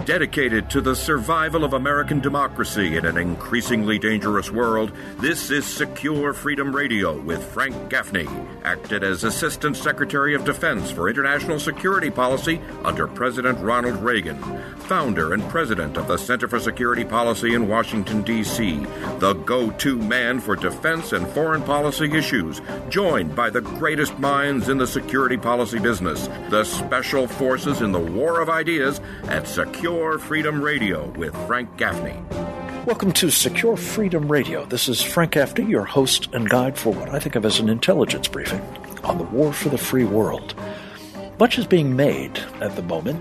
Dedicated to the survival of American democracy in an increasingly dangerous world, this is Secure Freedom Radio with Frank Gaffney, acted as Assistant Secretary of Defense for International Security Policy under President Ronald Reagan, founder and president of the Center for Security Policy in Washington, D.C., the go-to man for defense and foreign policy issues, joined by the greatest minds in the security policy business, the special forces in the war of ideas at Secure Freedom Radio with Frank Gaffney. Welcome to Secure Freedom Radio. This is Frank Gaffney, your host and guide for what I think of as an intelligence briefing on the war for the free world. Much is being made at the moment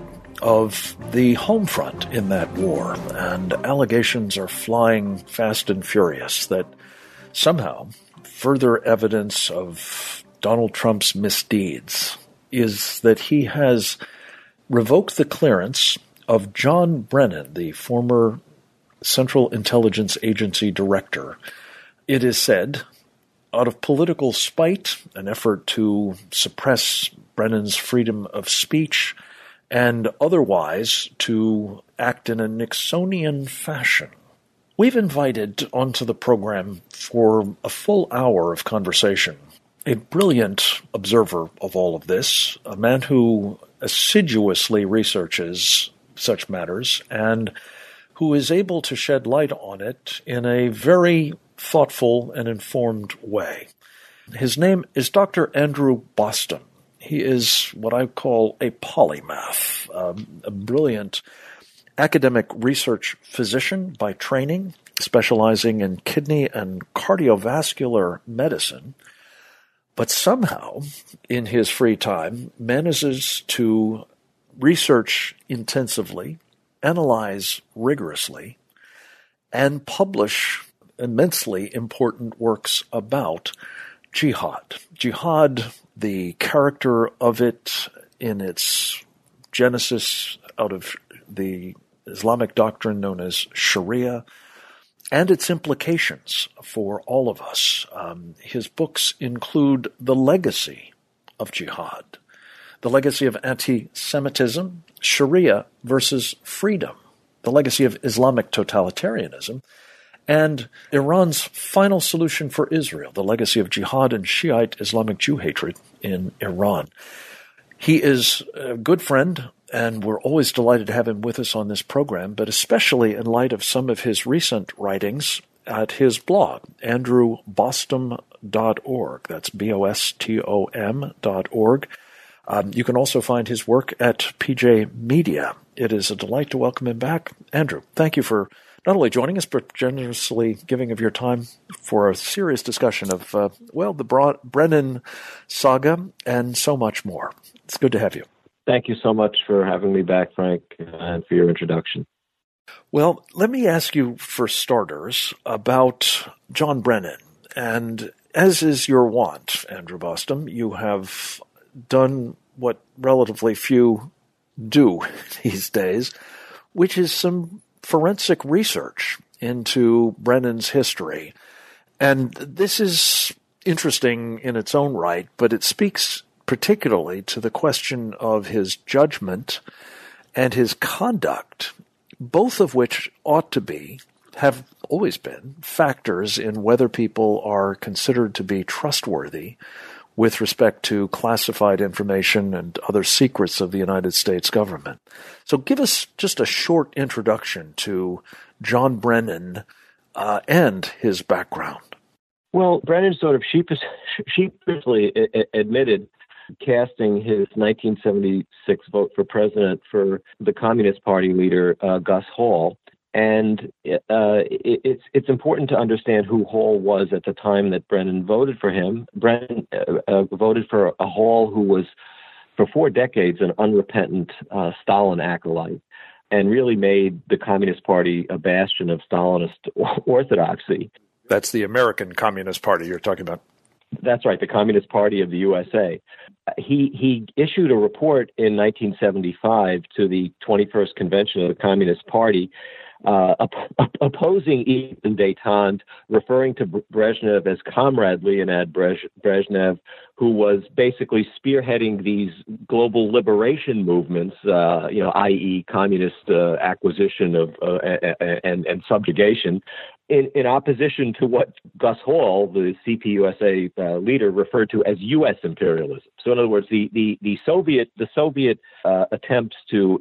of the home front in that war, and allegations are flying fast and furious that somehow further evidence of Donald Trump's misdeeds is that he has revoked the clearance of John Brennan, the former Central Intelligence Agency director. It is said, out of political spite, an effort to suppress Brennan's freedom of speech, and otherwise to act in a Nixonian fashion. We've invited onto the program for a full hour of conversation a brilliant observer of all of this, a man who assiduously researches such matters and who is able to shed light on it in a very thoughtful and informed way. His name is Dr. Andrew Bostom. He is what I call a polymath, a brilliant academic research physician by training, specializing in kidney and cardiovascular medicine, but somehow, in his free time, manages to research intensively, analyze rigorously, and publish immensely important works about jihad. Jihad, the character of it in its genesis out of the Islamic doctrine known as Sharia, and its implications for all of us. His books include The Legacy of Jihad, The Legacy of Anti-Semitism, Sharia versus Freedom, The Legacy of Islamic Totalitarianism, and Iran's Final Solution for Israel, The Legacy of Jihad and Shiite Islamic Jew Hatred in Iran. He is a good friend, and we're always delighted to have him with us on this program, but especially in light of some of his recent writings at his blog, andrewbostom.org. That's BOSTOM.org. You can also find his work at PJ Media. It is a delight to welcome him back. Andrew, thank you for not only joining us, but generously giving of your time for a serious discussion of, the Brennan saga and so much more. It's good to have you. Thank you so much for having me back, Frank, and for your introduction. Well, let me ask you, for starters, about John Brennan. And as is your wont, Andrew Bostom, you have done what relatively few do these days, which is some forensic research into Brennan's history. And this is interesting in its own right, but it speaks particularly to the question of his judgment and his conduct, both of which have always been factors in whether people are considered to be trustworthy with respect to classified information and other secrets of the United States government. So give us just a short introduction to John Brennan and his background. Well, Brennan sort of sheepishly admitted casting his 1976 vote for president for the Communist Party leader, Gus Hall. And it's important to understand who Hall was at the time that Brennan voted for him. Brennan voted for a Hall who was, for 4 decades, an unrepentant Stalin acolyte, and really made the Communist Party a bastion of Stalinist orthodoxy. That's the American Communist Party you're talking about. That's right, the Communist Party of the USA. He issued a report in 1975 to the 21st Convention of the Communist Party opposing Egypt and détente, referring to Brezhnev as Comrade Leonid Brezhnev, who was basically spearheading these global liberation movements, i.e., communist acquisition of and subjugation, in opposition to what Gus Hall, the CPUSA leader, referred to as U.S. imperialism. So, in other words, the Soviet attempts to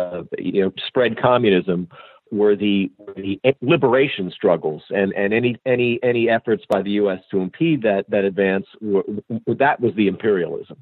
spread communism were the liberation struggles, and any efforts by the U.S. to impede that advance, that was the imperialism.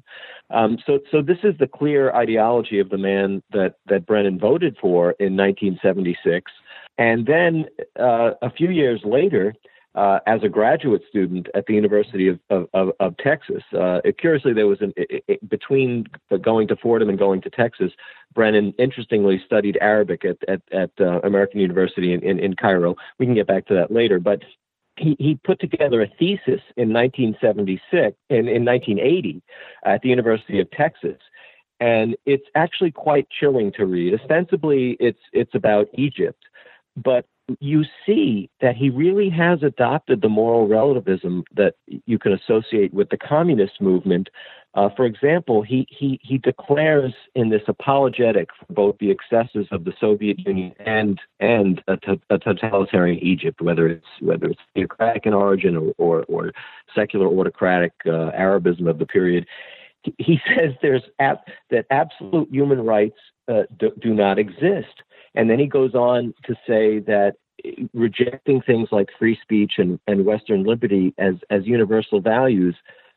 So this is the clear ideology of the man that Brennan voted for in 1976. And then a few years later, as a graduate student at the University of Texas, curiously, there was between going to Fordham and going to Texas, Brennan interestingly studied Arabic at American University in Cairo. We can get back to that later, but he put together a thesis in 1976 in 1980 at the University of Texas. And it's actually quite chilling to read. Ostensibly, it's about Egypt, but you see that he really has adopted the moral relativism that you can associate with the communist movement. For example, he declares in this apologetic for both the excesses of the Soviet Union and a totalitarian Egypt, whether it's theocratic in origin or secular autocratic Arabism of the period. He says that absolute human rights do not exist. And then he goes on to say that rejecting things like free speech and Western liberty as universal values,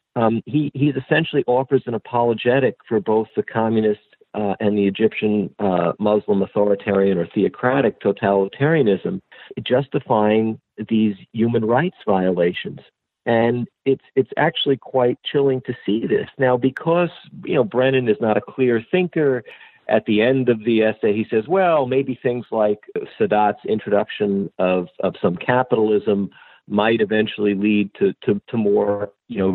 he essentially offers an apologetic for both the communist and the Egyptian Muslim authoritarian or theocratic totalitarianism, justifying these human rights violations. And it's actually quite chilling to see this. Now, because Brennan is not a clear thinker, at the end of the essay, he says, well, maybe things like Sadat's introduction of some capitalism might eventually lead to more,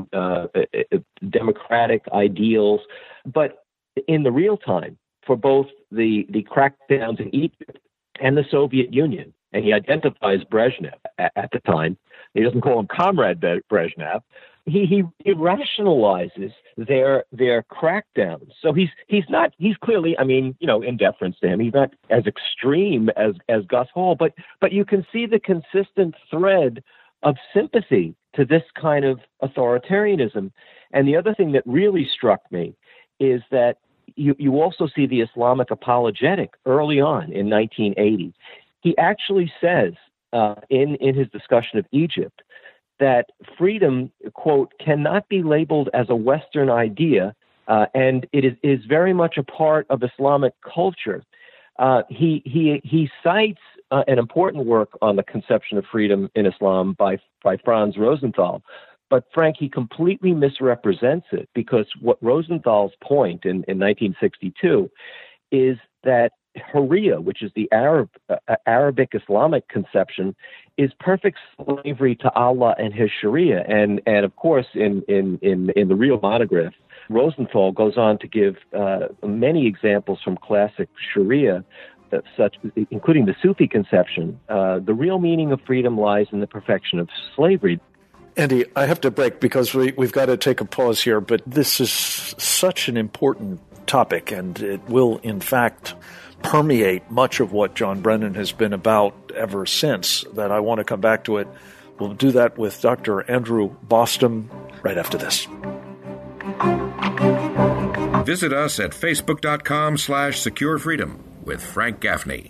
democratic ideals. But in the real time, for both the crackdowns in Egypt and the Soviet Union, and he identifies Brezhnev at the time, he doesn't call him Comrade Brezhnev, he rationalizes their crackdowns. So he's clearly, in deference to him, he's not as extreme as Gus Hall, but you can see the consistent thread of sympathy to this kind of authoritarianism. And the other thing that really struck me is that you also see the Islamic apologetic early on in 1980. He actually says in his discussion of Egypt that freedom, quote, cannot be labeled as a Western idea, and it is very much a part of Islamic culture. He cites an important work on the conception of freedom in Islam by Franz Rosenthal, but Frank, he completely misrepresents it, because what Rosenthal's point in 1962 is that Hurriya, which is the Arabic Islamic conception, is perfect slavery to Allah and His Sharia. And of course, in the real monograph, Rosenthal goes on to give many examples from classic Sharia, including the Sufi conception. The real meaning of freedom lies in the perfection of slavery. Andy, I have to break because we've got to take a pause here, but this is such an important topic, and it will, in fact, permeate much of what John Brennan has been about ever since, that I want to come back to it. We'll do that with Dr. Andrew Bostom right after this. Visit us at facebook.com/securefreedom with Frank Gaffney.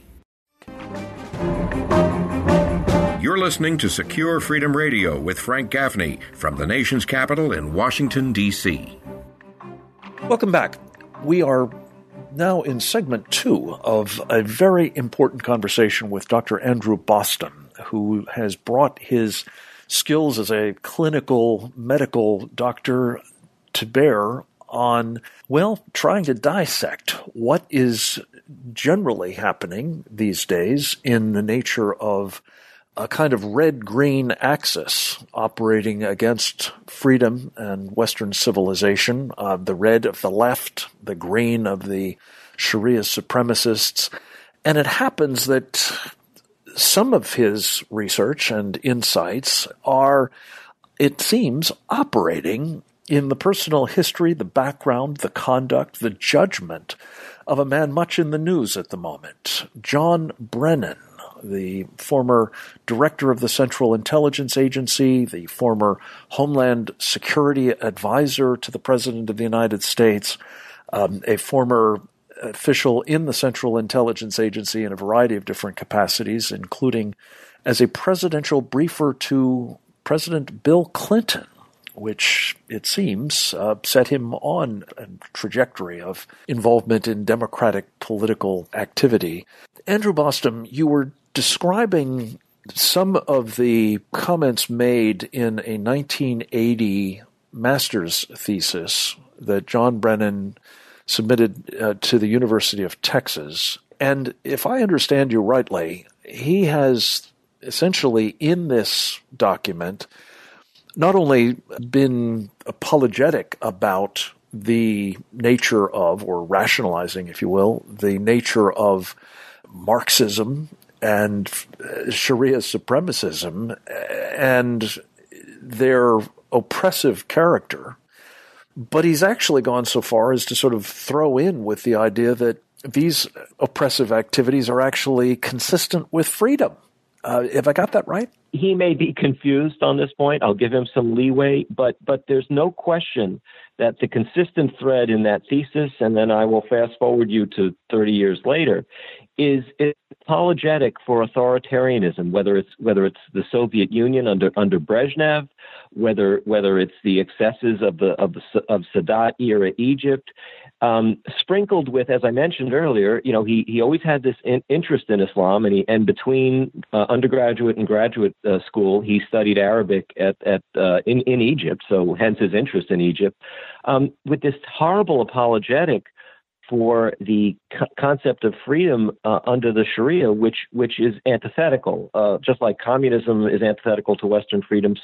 You're listening to Secure Freedom Radio with Frank Gaffney from the nation's capital in Washington, D.C. Welcome back. We are now in segment 2 of a very important conversation with Dr. Andrew Bostom, who has brought his skills as a clinical medical doctor to bear on, trying to dissect what is generally happening these days in the nature of a kind of red-green axis operating against freedom and Western civilization, the red of the left, the green of the Sharia supremacists. And it happens that some of his research and insights are, it seems, operating in the personal history, the background, the conduct, the judgment of a man much in the news at the moment, John Brennan, the former director of the Central Intelligence Agency, the former Homeland Security advisor to the President of the United States, a former official in the Central Intelligence Agency in a variety of different capacities, including as a presidential briefer to President Bill Clinton, which, it seems, set him on a trajectory of involvement in Democratic political activity. Andrew Bostom, you were describing some of the comments made in a 1980 master's thesis that John Brennan submitted to the University of Texas. And if I understand you rightly, he has essentially in this document not only been apologetic about the nature of, or rationalizing, if you will, the nature of Marxism and Sharia supremacism and their oppressive character, but he's actually gone so far as to sort of throw in with the idea that these oppressive activities are actually consistent with freedom. Have I got that right? He may be confused on this point. I'll give him some leeway, but there's no question that the consistent thread in that thesis, and then I will fast forward you to 30 years later, is apologetic for authoritarianism, whether it's the Soviet Union under Brezhnev, whether it's the excesses of Sadat era Egypt, sprinkled with, as I mentioned earlier, he always had this interest in Islam, and between undergraduate and graduate school, he studied Arabic in Egypt, so hence his interest in Egypt, with this horrible apologetic for the concept of freedom under the Sharia, which is antithetical, just like communism is antithetical to Western freedom.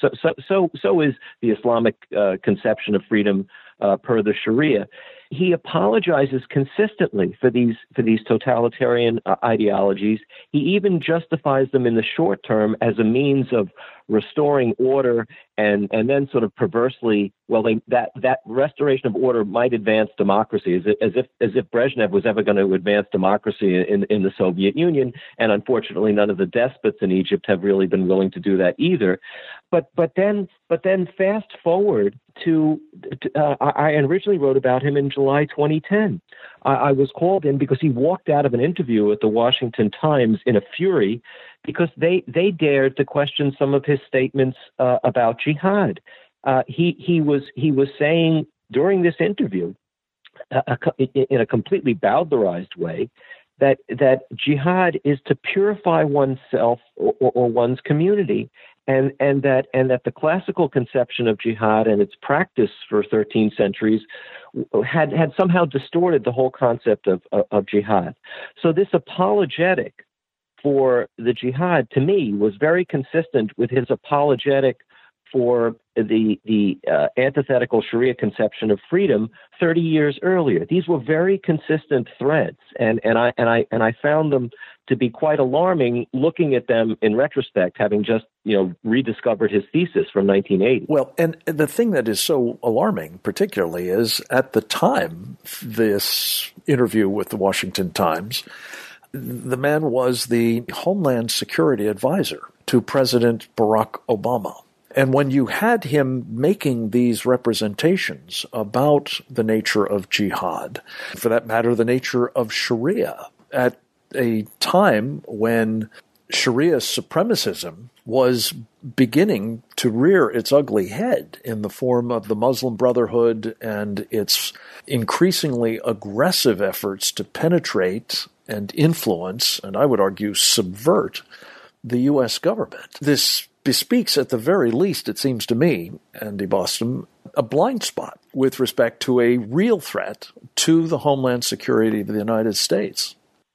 So is the Islamic conception of freedom per the Sharia. He apologizes consistently for these totalitarian ideologies. He even justifies them in the short term as a means of restoring order, and then sort of perversely, that restoration of order might advance democracy, as if Brezhnev was ever going to advance democracy in the Soviet Union, and unfortunately none of the despots in Egypt have really been willing to do that either. But then fast forward to I originally wrote about him in July 2010. I was called in because he walked out of an interview at the Washington Times in a fury because they dared to question some of his statements about jihad. He was saying during this interview, in a completely bowdlerized way, that jihad is to purify oneself or one's community, and that the classical conception of jihad and its practice for 13 centuries had somehow distorted the whole concept of jihad. So this apologetic for the jihad, to me, was very consistent with his apologetic for the antithetical Sharia conception of freedom 30 years earlier. These were very consistent threads, and I found them to be quite alarming looking at them in retrospect, having just rediscovered his thesis from 1980. Well, and the thing that is so alarming, particularly, is at the time this interview with the Washington Times, the man was the Homeland Security advisor to President Barack Obama. And when you had him making these representations about the nature of jihad, for that matter, the nature of Sharia, at a time when Sharia supremacism was beginning to rear its ugly head in the form of the Muslim Brotherhood and its increasingly aggressive efforts to penetrate and influence, and I would argue subvert, the U.S. government. This bespeaks, at the very least, it seems to me, Andy Bostom, a blind spot with respect to a real threat to the homeland security of the United States.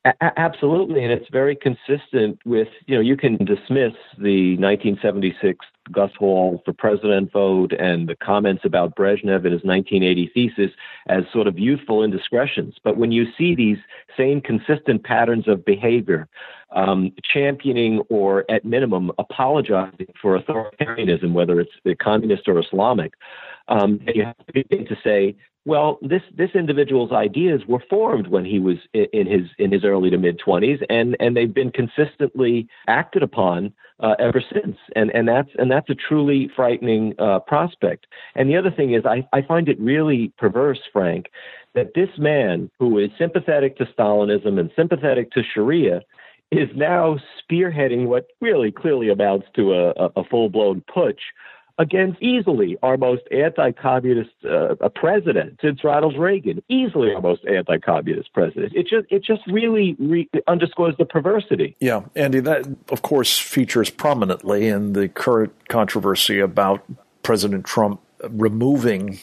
Absolutely, and it's very consistent with, you can dismiss the 1976 Gus Hall for president vote and the comments about Brezhnev in his 1980 thesis as sort of youthful indiscretions. But when you see these same consistent patterns of behavior, championing or at minimum apologizing for authoritarianism, whether it's the communist or Islamic, you have to begin to say, well, this individual's ideas were formed when he was in his early to mid 20s, and they've been consistently acted upon ever since, and that's a truly frightening prospect. And the other thing is, I find it really perverse, Frank, that this man who is sympathetic to Stalinism and sympathetic to Sharia is now spearheading what really clearly amounts to a full-blown putsch against easily our most anti-communist president since Ronald Reagan, easily our most anti-communist president. It just really underscores the perversity. Yeah, Andy, that of course features prominently in the current controversy about President Trump removing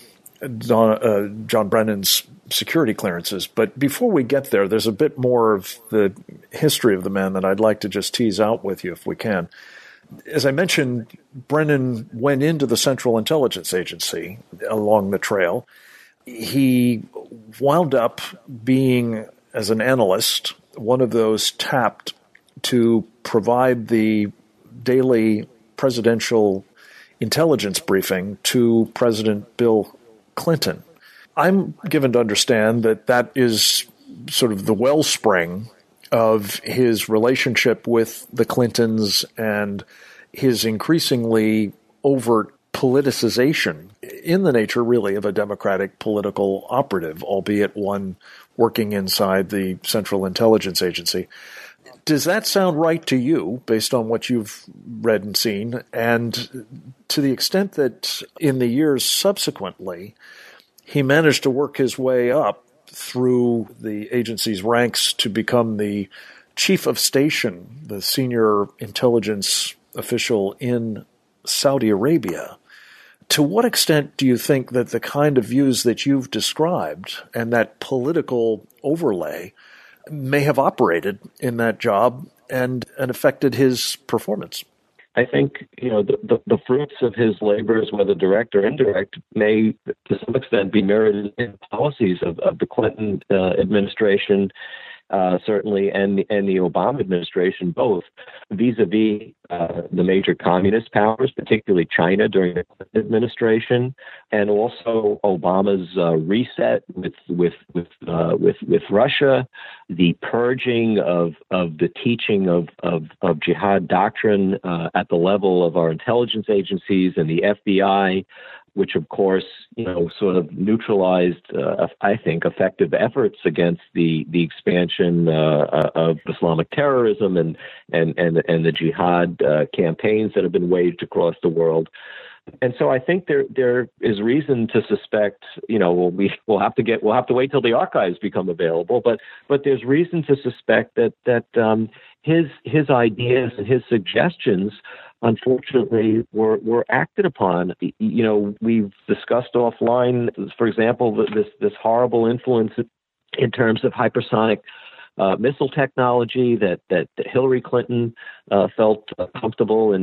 John Brennan's security clearances. But before we get there, there's a bit more of the history of the man that I'd like to just tease out with you if we can. As I mentioned, Brennan went into the Central Intelligence Agency along the trail. He wound up being, as an analyst, one of those tapped to provide the daily presidential intelligence briefing to President Bill Clinton. I'm given to understand that that is sort of the wellspring of his relationship with the Clintons and his increasingly overt politicization in the nature, really, of a Democratic political operative, albeit one working inside the Central Intelligence Agency. Does that sound right to you, based on what you've read and seen? And to the extent that in the years subsequently, he managed to work his way up through the agency's ranks to become the chief of station, the senior intelligence official in Saudi Arabia. To what extent do you think that the kind of views that you've described and that political overlay may have operated in that job and affected his performance? I think, the fruits of his labors, whether direct or indirect, may to some extent be mirrored in policies of the Clinton administration, certainly, and the Obama administration, both vis-a-vis the major communist powers, particularly China during the Clinton administration, and also Obama's reset with Russia, the purging of the teaching of jihad doctrine at the level of our intelligence agencies and the FBI, which, of course, sort of neutralized, I think, effective efforts against the expansion of Islamic terrorism and the jihad campaigns that have been waged across the world. And so I think there is reason to suspect, we'll have to wait till the archives become available, but there's reason to suspect that his ideas and his suggestions, unfortunately, were acted upon. We've discussed offline, for example, this horrible influence in terms of hypersonic missile technology that Hillary Clinton felt comfortable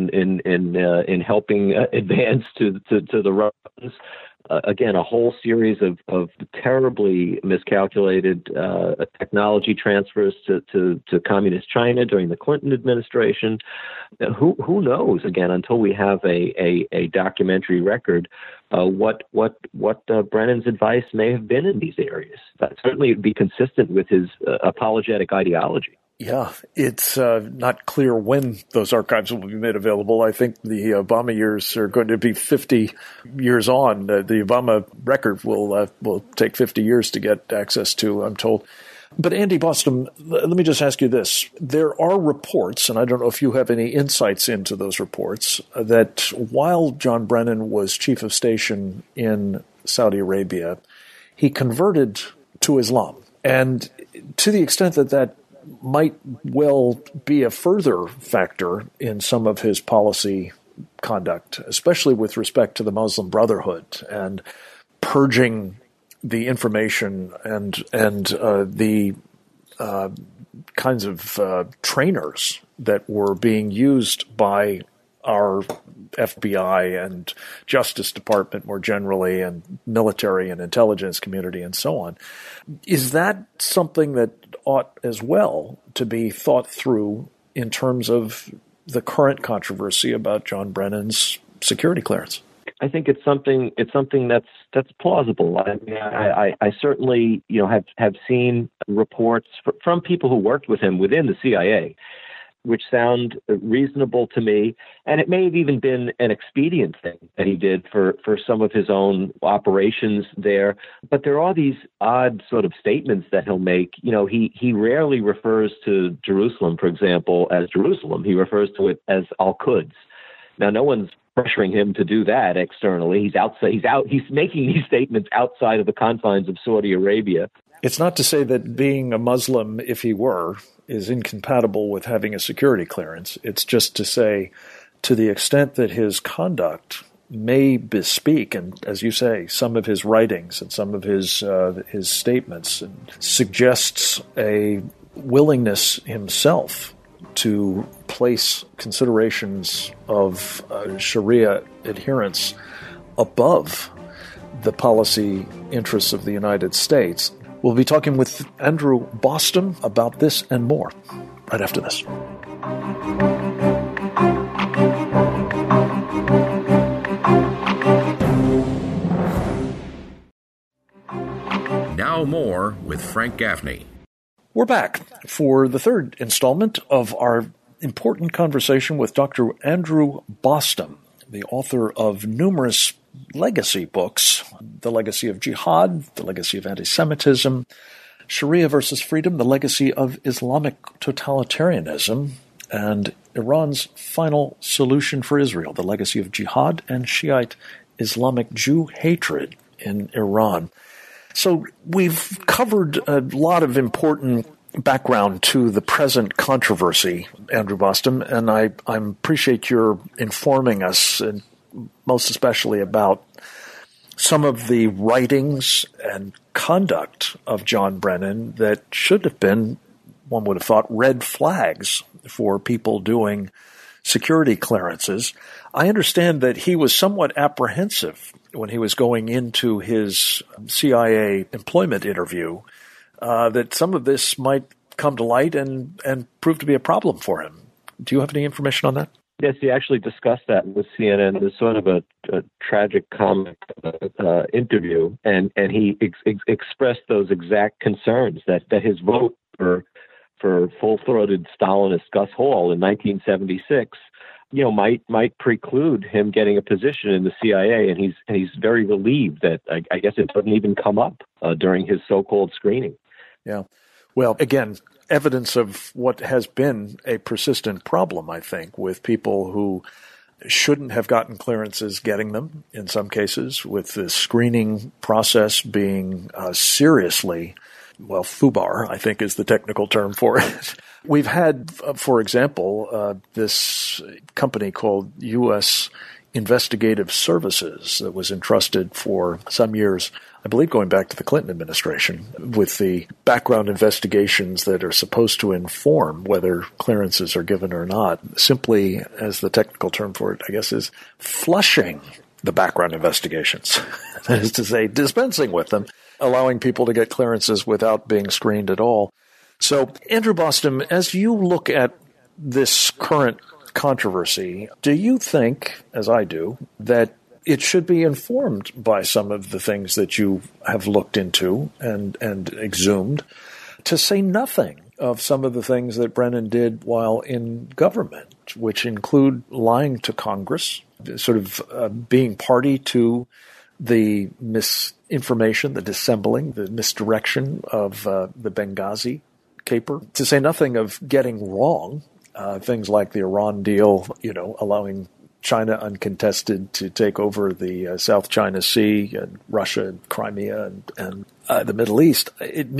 in helping advance to the Russians. Again, a whole series of terribly miscalculated technology transfers to communist China during the Clinton administration. Who knows? Again, until we have a documentary record, what Brennan's advice may have been in these areas. That certainly would be consistent with his apologetic ideology. Yeah, it's not clear when those archives will be made available. I think the Obama years are going to be 50 years on. The Obama record will take 50 years to get access to, I'm told. But Andy Bostom, let me just ask you this. There are reports, and I don't know if you have any insights into those reports, that while John Brennan was chief of station in Saudi Arabia, he converted to Islam. And to the extent that might well be a further factor in some of his policy conduct, especially with respect to the Muslim Brotherhood and purging the information and the kinds of trainers that were being used by our FBI and Justice Department more generally, and military and intelligence community and so on. Is that something that ought as well to be thought through in terms of the current controversy about John Brennan's security clearance? I think it's something that's plausible. I mean, I certainly have seen reports from people who worked with him within the CIA, which sound reasonable to me. And it may have even been an expedient thing that he did for some of his own operations there. But there are these odd sort of statements that he'll make. He rarely refers to Jerusalem, for example, as Jerusalem. He refers to it as Al-Quds. Now, no one's pressuring him to do that externally. He's making these statements outside of the confines of Saudi Arabia. It's not to say that being a Muslim, if he were, is incompatible with having a security clearance. It's just to say, to the extent that his conduct may bespeak, and as you say, some of his writings and some of his statements suggests a willingness himself to place considerations of Sharia adherence above the policy interests of the United States. We'll be talking with Andrew Bostom about this and more right after this. Now more with Frank Gaffney. We're back for the third installment of our important conversation with Dr. Andrew Bostom, the author of numerous legacy books: The Legacy of Jihad, The Legacy of Anti-Semitism, Sharia versus Freedom, The Legacy of Islamic Totalitarianism, and Iran's Final Solution for Israel, The Legacy of Jihad and Shiite Islamic Jew Hatred in Iran. So we've covered a lot of important background to the present controversy, Andrew Bostom, and I appreciate your informing us, and most especially about some of the writings and conduct of John Brennan that should have been, one would have thought, red flags for people doing security clearances. I understand that he was somewhat apprehensive when he was going into his CIA employment interview, that some of this might come to light and prove to be a problem for him. Do you have any information on that? Yes, he actually discussed that with CNN. There's sort of a tragic comic interview, and he expressed those exact concerns that his vote for full-throated Stalinist Gus Hall in 1976, might preclude him getting a position in the CIA, and he's very relieved that I guess it doesn't even come up during his so-called screening. Yeah. Well, again, evidence of what has been a persistent problem, I think, with people who shouldn't have gotten clearances getting them in some cases, with the screening process being seriously, FUBAR, I think is the technical term for it. We've had, for example, this company called U.S. Investigative Services that was entrusted for some years, I believe going back to the Clinton administration, with the background investigations that are supposed to inform whether clearances are given or not, simply, as the technical term for it, I guess, is flushing the background investigations. That is to say, dispensing with them, allowing people to get clearances without being screened at all. So, Andrew Bostom, as you look at this current controversy, do you think, as I do, that it should be informed by some of the things that you have looked into and exhumed, to say nothing of some of the things that Brennan did while in government, which include lying to Congress, sort of being party to the misinformation, the dissembling, the misdirection of the Benghazi caper, to say nothing of getting wrong things like the Iran deal, allowing China uncontested to take over the South China Sea, and Russia, and Crimea, and the Middle East.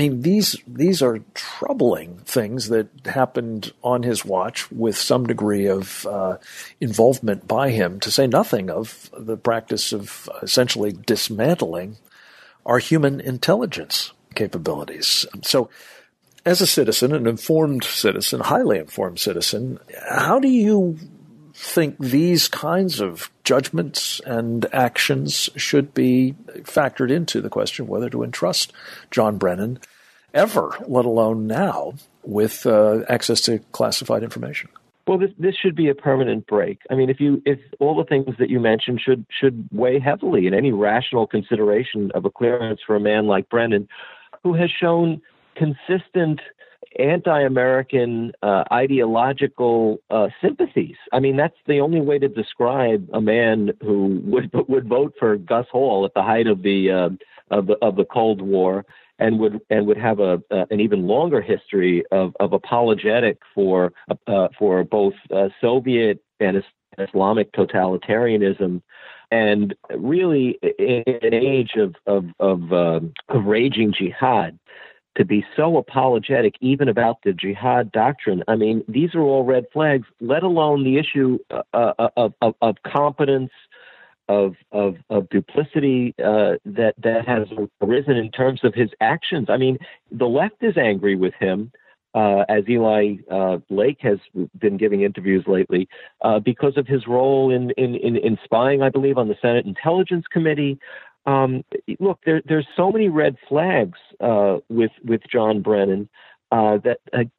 These are troubling things that happened on his watch with some degree of involvement by him, to say nothing of the practice of essentially dismantling our human intelligence capabilities. So as a citizen, an informed citizen, highly informed citizen, how do you think these kinds of judgments and actions should be factored into the question of whether to entrust John Brennan ever, let alone now, with access to classified information? Well, this should be a permanent break. I mean, if all the things that you mentioned should weigh heavily in any rational consideration of a clearance for a man like Brennan, who has shown consistent anti-American ideological sympathies. I mean, that's the only way to describe a man who would vote for Gus Hall at the height of the Cold War, and would have an even longer history of apologetic for both Soviet and Islamic totalitarianism, and really in an age of raging jihad, to be so apologetic even about the jihad doctrine. I mean, these are all red flags, let alone the issue of competence, of duplicity that has arisen in terms of his actions. I mean, the left is angry with him, as Eli Lake has been giving interviews lately, because of his role in spying, I believe, on the Senate Intelligence Committee. Look, there's so many red flags with John Brennan that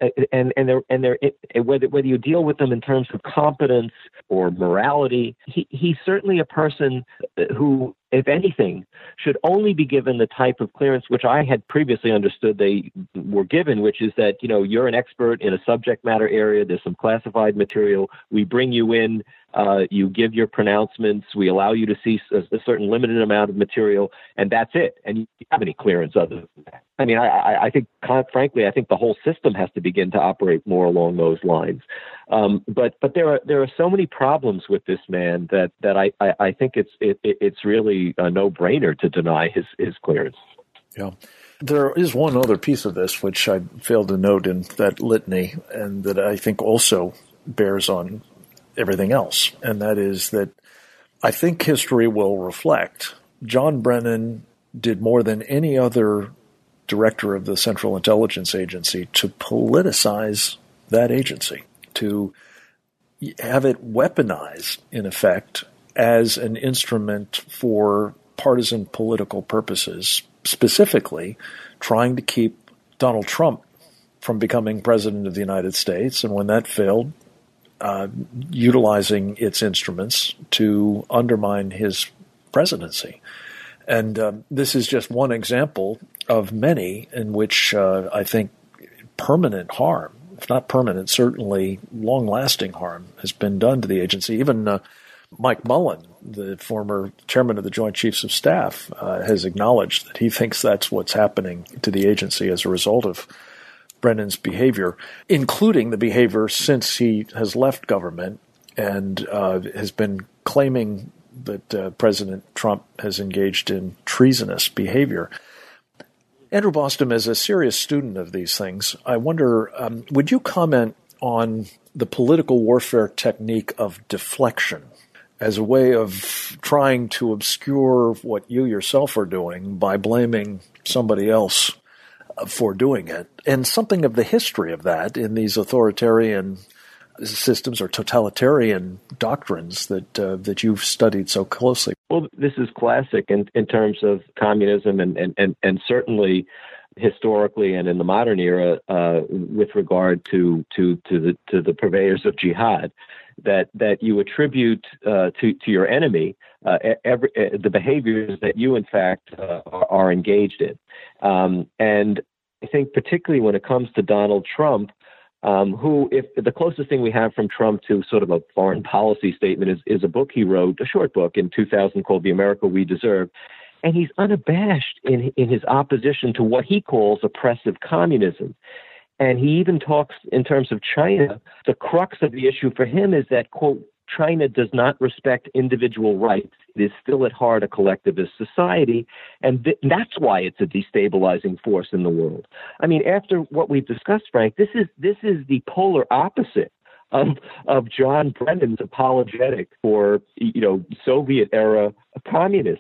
whether you deal with them in terms of competence or morality, he's certainly a person who, if anything, should only be given the type of clearance which I had previously understood they were given, which is that, you're an expert in a subject matter area, there's some classified material, we bring you in, you give your pronouncements, we allow you to see a certain limited amount of material, and that's it. And you don't have any clearance other than that. I mean, I think, frankly, I think the whole system has to begin to operate more along those lines. But there are so many problems with this man that I think it's really a no-brainer to deny his clearance. Yeah. There is one other piece of this which I failed to note in that litany, and that I think also bears on everything else, and that is that I think history will reflect John Brennan did more than any other director of the Central Intelligence Agency to politicize that agency, to have it weaponized, in effect, as an instrument for partisan political purposes, specifically trying to keep Donald Trump from becoming president of the United States, and when that failed, utilizing its instruments to undermine his presidency. And this is just one example of many in which I think permanent harm, if not permanent, certainly long-lasting harm has been done to the agency. Even Mike Mullen, the former chairman of the Joint Chiefs of Staff, has acknowledged that he thinks that's what's happening to the agency as a result of Brennan's behavior, including the behavior since he has left government and has been claiming that President Trump has engaged in treasonous behavior. Andrew Bostom, as a serious student of these things, I wonder, would you comment on the political warfare technique of deflection as a way of trying to obscure what you yourself are doing by blaming somebody else for doing it, and something of the history of that in these authoritarian systems or totalitarian doctrines that you've studied so closely? Well, this is classic in terms of communism and certainly historically and in the modern era with regard to the purveyors of jihad, that you attribute to your enemy the behaviors that you in fact are engaged in, and I think particularly when it comes to Donald Trump, who, if the closest thing we have from Trump to sort of a foreign policy statement is a book he wrote, a short book in 2000 called The America We Deserve. And he's unabashed in his opposition to what he calls oppressive communism. And he even talks in terms of China. The crux of the issue for him is that, quote, China does not respect individual rights. It is still at heart a collectivist society, and that's why it's a destabilizing force in the world. I mean, after what we've discussed, Frank, this is the polar opposite of John Brennan's apologetic for Soviet era communism.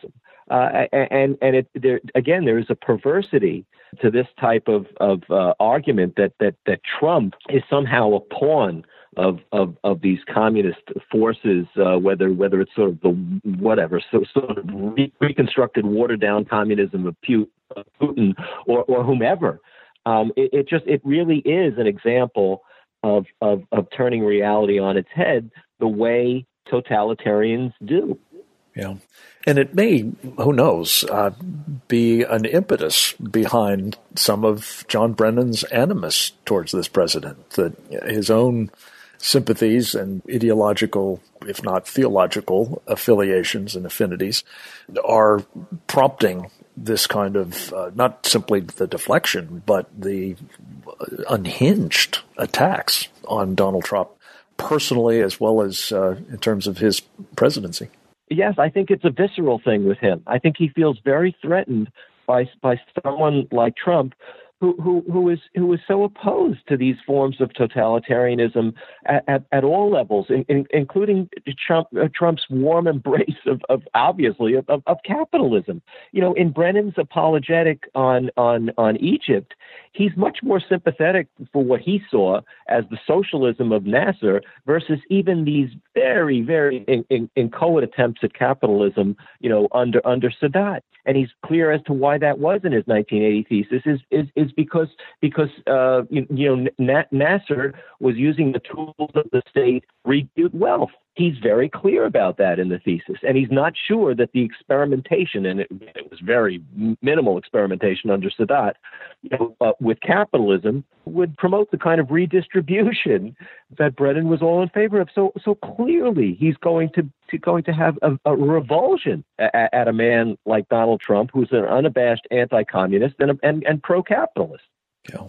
There is a perversity to this type of argument that Trump is somehow a pawn of these communist forces, whether it's sort of sort of reconstructed, watered down communism of Putin or whomever. It really is an example of turning reality on its head the way totalitarians do. Yeah. And it may, who knows, be an impetus behind some of John Brennan's animus towards this president, that his own sympathies and ideological, if not theological, affiliations and affinities are prompting this kind of, not simply the deflection, but the unhinged attacks on Donald Trump personally as well as in terms of his presidency. Yes, I think it's a visceral thing with him. I think he feels very threatened by someone like Trump, who is so opposed to these forms of totalitarianism at all levels, including Trump's warm embrace of capitalism. You know, in Brennan's apologetic on Egypt, he's much more sympathetic for what he saw as the socialism of Nasser versus even these very, very inchoate attempts at capitalism, under Sadat. And he's clear as to why that was in his 1980 thesis is because Nasser was using the tools of the state to rebuild wealth. He's very clear about that in the thesis, and he's not sure that the experimentation, and it was very minimal experimentation under Sadat, with capitalism would promote the kind of redistribution that Brennan was all in favor of. So clearly, he's going to have a revulsion at a man like Donald Trump, who's an unabashed anti-communist and pro-capitalist. Yeah.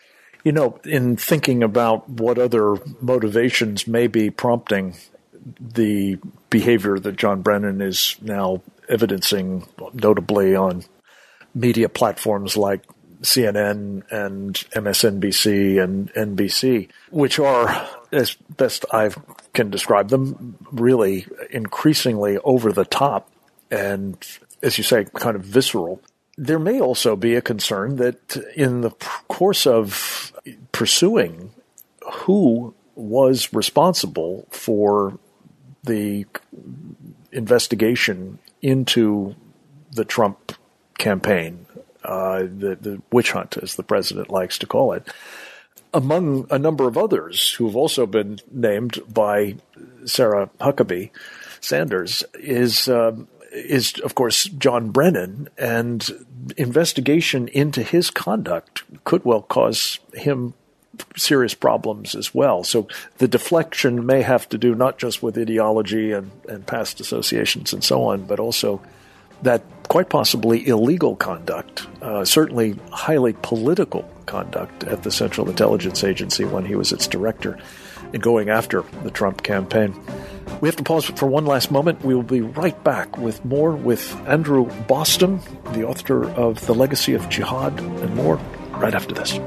In thinking about what other motivations may be prompting the behavior that John Brennan is now evidencing, notably on media platforms like CNN and MSNBC and NBC, which are, as best I can describe them, really increasingly over the top and, as you say, kind of visceral. There may also be a concern that in the course of pursuing who was responsible for the investigation into the Trump campaign, the witch hunt, as the president likes to call it, among a number of others who have also been named by Sarah Huckabee Sanders, is of course John Brennan, and investigation into his conduct could well cause him serious problems as well. So the deflection may have to do not just with ideology and past associations and so on, but also that quite possibly illegal conduct, certainly highly political conduct at the Central Intelligence Agency when he was its director in going after the Trump campaign. We have to pause for one last moment. We will be right back with more with Andrew Bostom, the author of The Legacy of Jihad, and more right after this.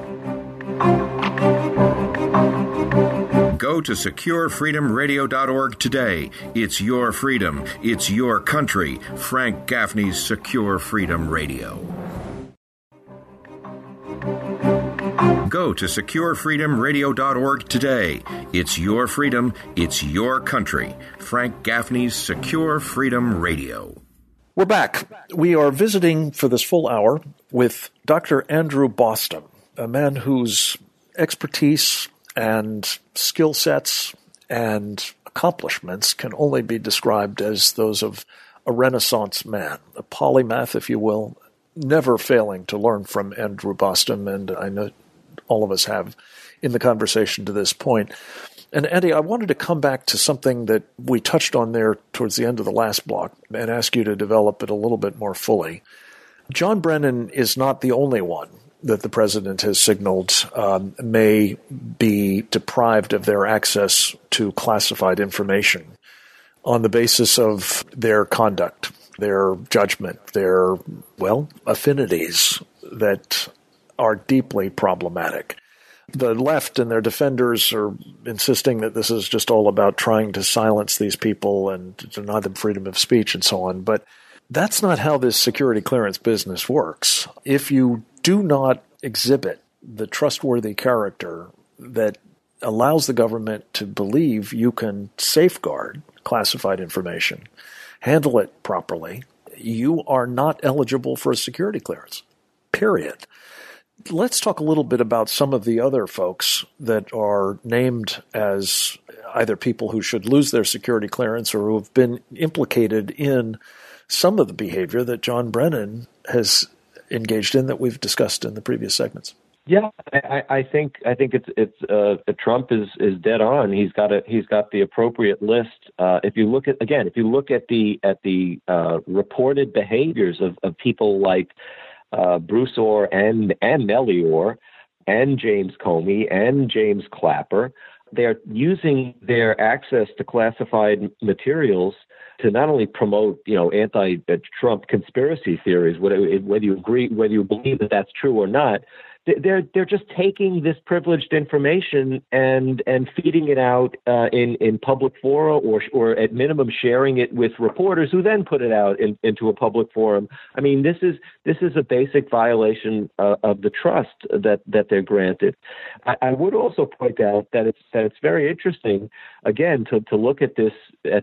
Go to SecureFreedomRadio.org today. It's your freedom. It's your country. Frank Gaffney's Secure Freedom Radio. Go to SecureFreedomRadio.org today. It's your freedom. It's your country. Frank Gaffney's Secure Freedom Radio. We're back. We are visiting for this full hour with Dr. Andrew Bostom, a man whose expertise and skill sets and accomplishments can only be described as those of a Renaissance man, a polymath, if you will, never failing to learn from Andrew Bostom, and I know all of us have in the conversation to this point. And Andy, I wanted to come back to something that we touched on there towards the end of the last block and ask you to develop it a little bit more fully. John Brennan is not the only one that the president has signaled may be deprived of their access to classified information on the basis of their conduct, their judgment, their, affinities that are deeply problematic. The left and their defenders are insisting that this is just all about trying to silence these people and deny them freedom of speech and so on. But That's not how this security clearance business works. If you do not exhibit the trustworthy character that allows the government to believe you can safeguard classified information, handle it properly, you are not eligible for a security clearance, period. Let's talk a little bit about some of the other folks that are named as either people who should lose their security clearance or who have been implicated in some of the behavior that John Brennan has engaged in that we've discussed in the previous segments. Yeah, I think it's Trump is dead on. He's got the appropriate list. If you look at the reported behaviors of people like Bruce Ohr and Nellie Ohr and James Comey and James Clapper, they're using their access to classified materials to not only promote, anti-Trump conspiracy theories, whether you believe that that's true or not. They're just taking this privileged information and feeding it out in public fora or at minimum sharing it with reporters who then put it out into a public forum. I mean, this is a basic violation of the trust that they're granted. I would also point out that it's very interesting again to look at this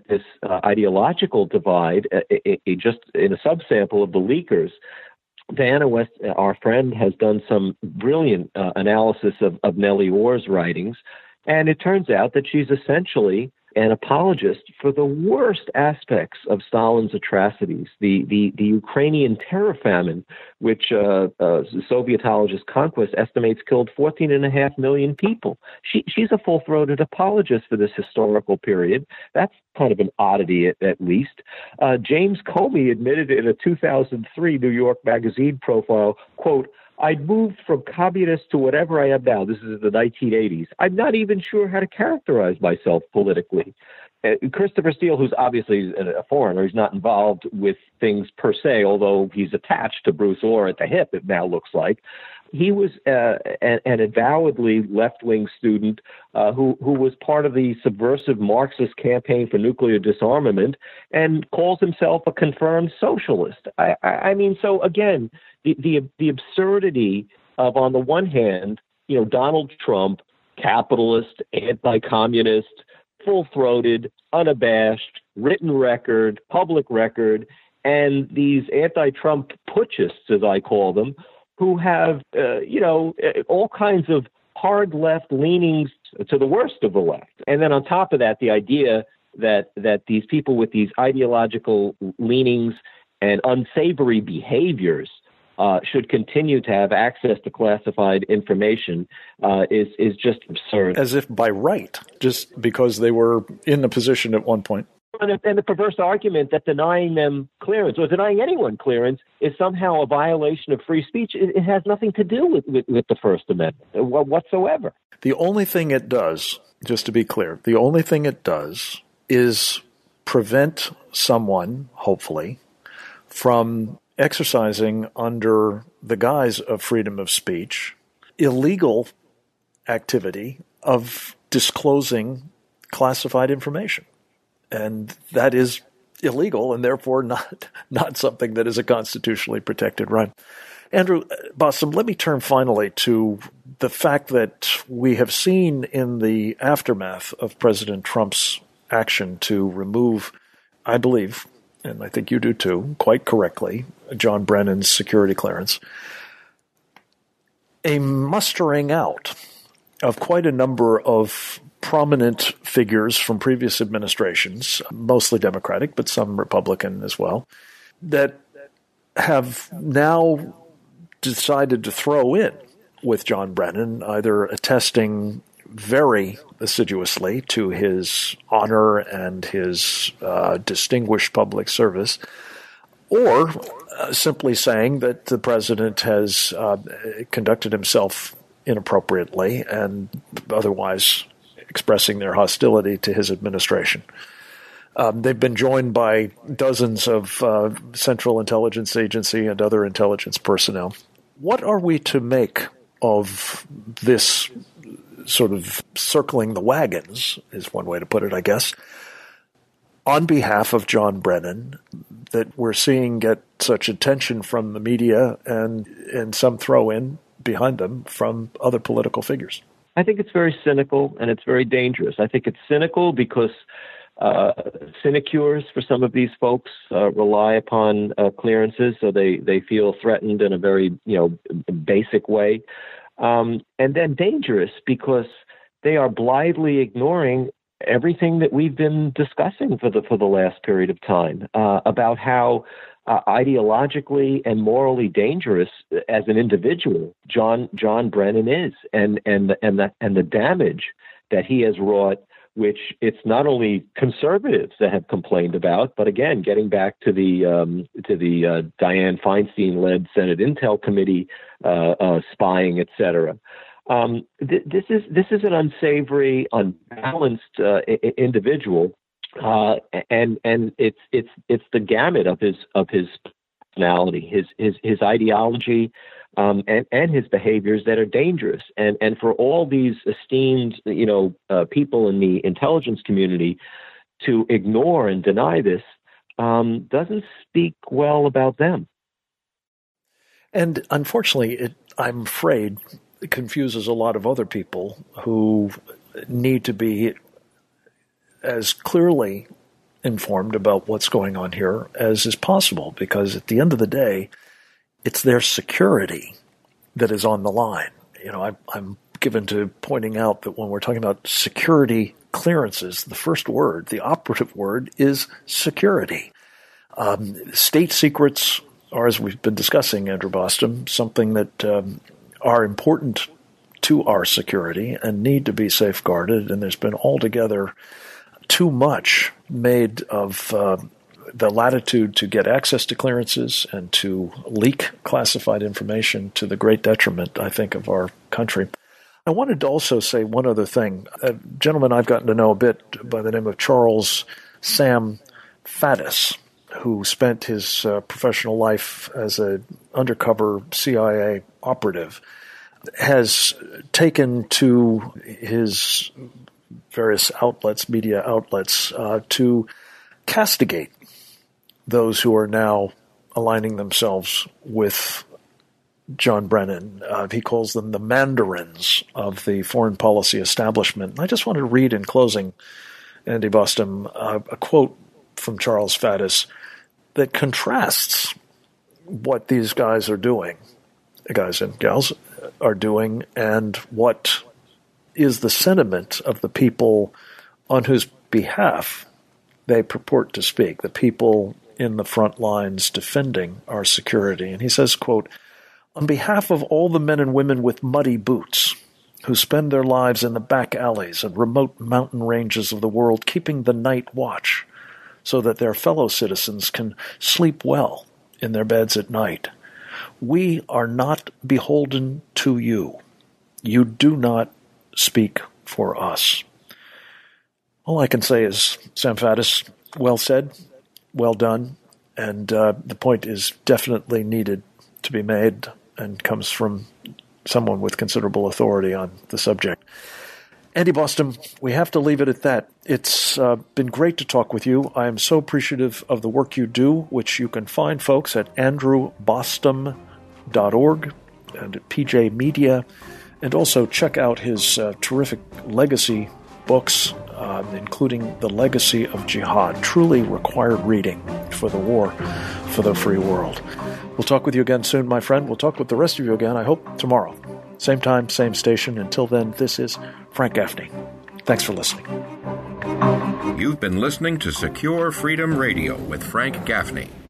ideological divide just in a subsample of the leakers. Diana West, our friend, has done some brilliant analysis of Nellie Ohr's writings, and it turns out that she's essentially an apologist for the worst aspects of Stalin's atrocities, the Ukrainian terror famine, which Sovietologist Conquest estimates killed 14.5 million people. She's a full-throated apologist for this historical period. That's kind of an oddity, at least. James Comey admitted in a 2003 New York Magazine profile, quote, "I'd moved from communist to whatever I am now." This is in the 1980s. "I'm not even sure how to characterize myself politically." Christopher Steele, who's obviously a foreigner, he's not involved with things per se, although he's attached to Bruce Ohr at the hip, it now looks like. He was an avowedly left-wing student who was part of the subversive Marxist campaign for nuclear disarmament and calls himself a confirmed socialist. I mean, so again, the absurdity of, on the one hand, Donald Trump, capitalist, anti-communist, full-throated, unabashed, written record, public record, and these anti-Trump putschists, as I call them, who have, all kinds of hard left leanings to the worst of the left. And then on top of that, the idea that these people with these ideological leanings and unsavory behaviors should continue to have access to classified information is just absurd. As if by right, just because they were in the position at one point. And the perverse argument that denying them clearance or denying anyone clearance is somehow a violation of free speech. It has nothing to do with the First Amendment whatsoever. The only thing it does, just to be clear, the only thing it does is prevent someone, hopefully, from exercising under the guise of freedom of speech, illegal activity of disclosing classified information. And that is illegal and therefore not something that is a constitutionally protected right. Andrew Bostom, let me turn finally to the fact that we have seen in the aftermath of President Trump's action to remove, I believe, and I think you do too, quite correctly, John Brennan's security clearance, a mustering out of quite a number of prominent figures from previous administrations, mostly Democratic, but some Republican as well, that have now decided to throw in with John Brennan, either attesting very assiduously to his honor and his distinguished public service, or simply saying that the president has conducted himself inappropriately and otherwise expressing their hostility to his administration. They've been joined by dozens of Central Intelligence Agency and other intelligence personnel. What are we to make of this sort of circling the wagons, is one way to put it, I guess, on behalf of John Brennan that we're seeing get such attention from the media and some throw in behind them from other political figures? I think it's very cynical and it's very dangerous. I think it's cynical because sinecures for some of these folks rely upon clearances, so they feel threatened in a very basic way, and then dangerous because they are blithely ignoring everything that we've been discussing for the last period of time about how ideologically and morally dangerous as an individual John Brennan is, and the damage that he has wrought, which it's not only conservatives that have complained about, but again, getting back to the Dianne Feinstein-led Senate Intel Committee spying, et cetera. This is an unsavory, unbalanced individual, and it's the gamut of his personality, his ideology, and his behaviors that are dangerous. And for all these esteemed people in the intelligence community to ignore and deny this doesn't speak well about them. And unfortunately, I'm afraid it confuses a lot of other people who need to be as clearly informed about what's going on here as is possible, because at the end of the day, it's their security that is on the line. I'm given to pointing out that when we're talking about security clearances, the first word, the operative word, is security. State secrets are, as we've been discussing, Andrew Bostom, something that are important to our security and need to be safeguarded, and there's been altogether too much made of the latitude to get access to clearances and to leak classified information to the great detriment, I think, of our country. I wanted to also say one other thing. A gentleman I've gotten to know a bit by the name of Charles Sam Faddis, who spent his professional life as an undercover CIA operative, has taken to his various outlets, media outlets, to castigate those who are now aligning themselves with John Brennan. He calls them the mandarins of the foreign policy establishment. I just wanted to read in closing, Andy Bostom, a quote from Charles Faddis that contrasts what these guys are doing, guys and gals are doing, and what is the sentiment of the people on whose behalf they purport to speak, the people in the front lines defending our security. And he says, quote, "On behalf of all the men and women with muddy boots who spend their lives in the back alleys and remote mountain ranges of the world keeping the night watch so that their fellow citizens can sleep well in their beds at night, we are not beholden to you. You do not speak for us." All I can say is, Sam Faddis, well said, well done, and the point is definitely needed to be made and comes from someone with considerable authority on the subject. Andy Bostom, we have to leave it at that. It's been great to talk with you. I am so appreciative of the work you do, which you can find, folks, at andrewbostom.org and at PJ Media, and also check out his terrific legacy books, including The Legacy of Jihad, truly required reading for the war for the free world. We'll talk with you again soon, my friend. We'll talk with the rest of you again, I hope, tomorrow. Same time, same station. Until then, this is Frank Gaffney. Thanks for listening. You've been listening to Secure Freedom Radio with Frank Gaffney.